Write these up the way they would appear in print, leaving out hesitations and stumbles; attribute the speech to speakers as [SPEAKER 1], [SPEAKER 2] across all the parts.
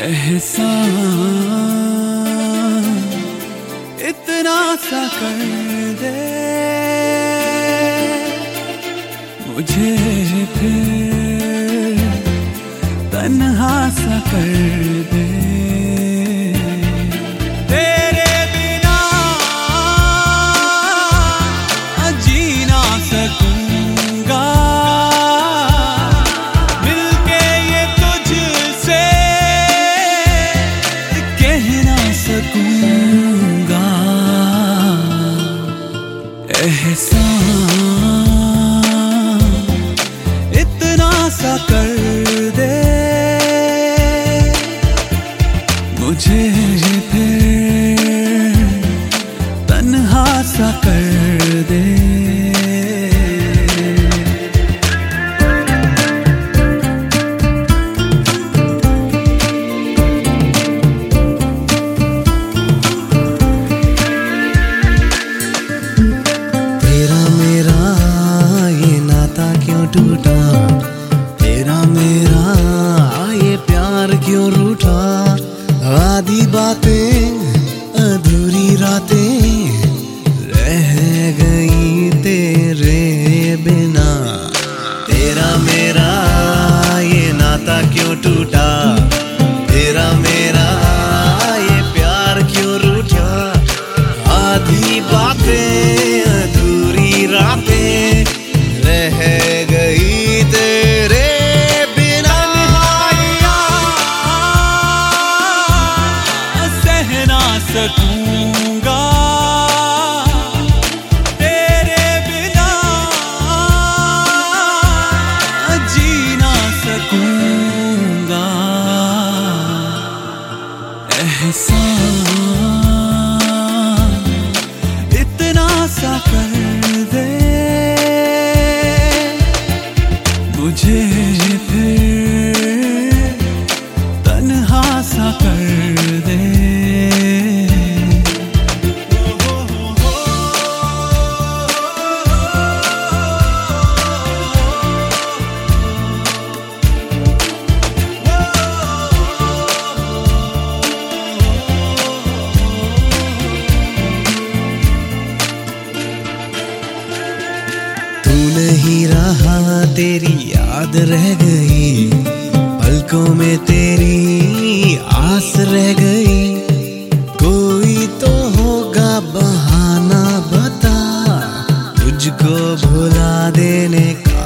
[SPEAKER 1] एहसान इतना सा कर दे मुझे, फिर तन्हा सा कर दे। तेरे बिना जी ना सकूंगा, मिलके ये तुझसे कह ना सकूंगा। एहसान इतना सा कर दे मुझे, फिर तन्हा सा कर दे।
[SPEAKER 2] तेरा मेरा ये नाता क्यों टूटा, तेरा मेरा ये प्यार क्यों रूठा। आधी बातें अधूरी रातें रह गई तेरे बिना। तेरा मेरा ये नाता क्यों टूटा, तेरा मेरा ये प्यार क्यों रूठा। आधी बातें अधूरी रातें रह गई तेरे बिना।
[SPEAKER 1] सह ना सकूंगा तेरे बिना, जी ना सकूंगा। एहसान इतना सा कर दे मुझे, फिर तन्हा सा कर दे।
[SPEAKER 2] नहीं रहा तेरी याद रह गई, पलकों में तेरी आस रह गई। कोई तो होगा बहाना बता तुझको भुला देने का।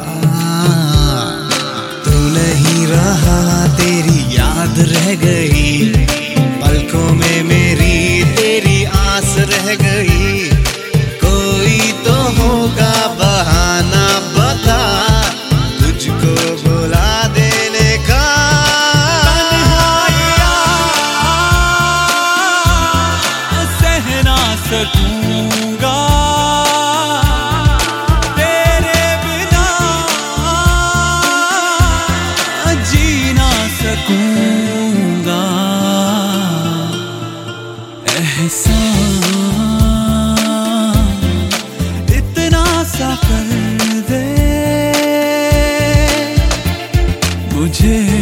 [SPEAKER 2] तू नहीं रहा तेरी याद रह गई, पलकों में मेरी तेरी आस रह गई। कोई तो होगा बहाना बता तुझको भुला देने का।
[SPEAKER 1] सह ना सकूंगा तेरे बिना, जी ना सकूंगा। एहसान इतना सा कर दे मुझे,